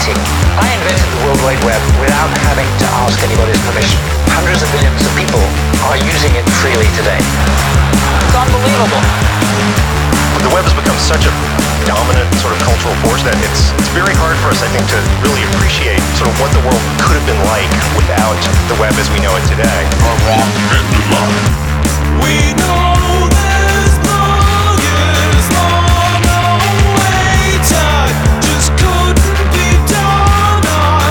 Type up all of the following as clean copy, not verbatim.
creating. I invented the World Wide Web without having to ask anybody's permission. Hundreds of millions of people are using it freely today. It's unbelievable. The web has become such a dominant sort of cultural force that it's very hard for us, I think, to really appreciate sort of what the world could have been like without the web as we know it today. We know there's millions long awaited, just couldn't be done on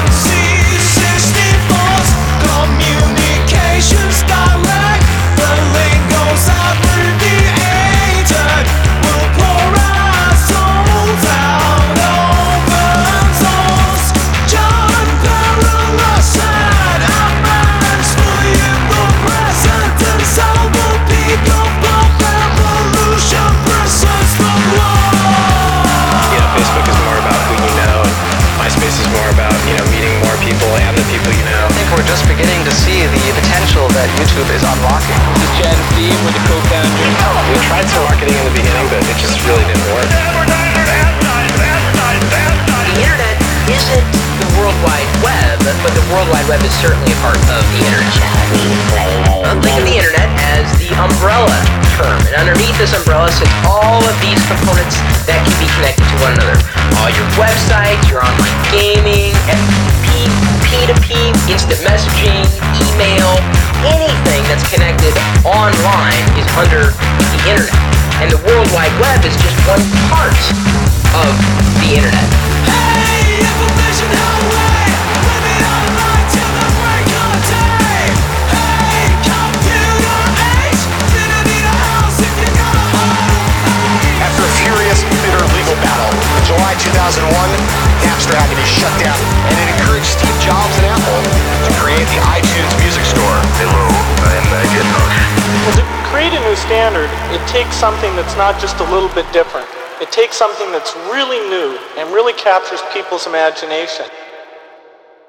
C64's communications direct. The link goes abbreviated. We'll pour our souls out open source. John Perilla said our minds fully in the present and solve the people of revolution presents the law. Facebook is more about who you know, and MySpace is more about, meeting more people and the people you know. I think we're just beginning to see the potential that YouTube is unlocking. This is Gen Z, we're the co-founders. We tried some marketing in the beginning, but it just really didn't work. The internet isn't the World Wide Web, but the World Wide Web is certainly a part of the internet. Think of the internet as the umbrella term, and underneath this umbrella sits all of these components that can be connected to one another. All your websites, your online gaming, FTP, P2P, instant messaging, email, anything that's connected online is under the internet. And the World Wide Web is just one part of the internet. Hey, information highway, living online till the break of day. Hey, computer age, didn't need a house if you got a home. After a furious, bitter legal battle, in July 2001, Napster had to be shut down, and it encouraged Steve Jobs and Apple to create the iTunes Music Store. Hello, I'm Macintosh. Well, to create a new standard, it takes something that's not just a little bit different. It takes something that's really new and really captures people's imagination.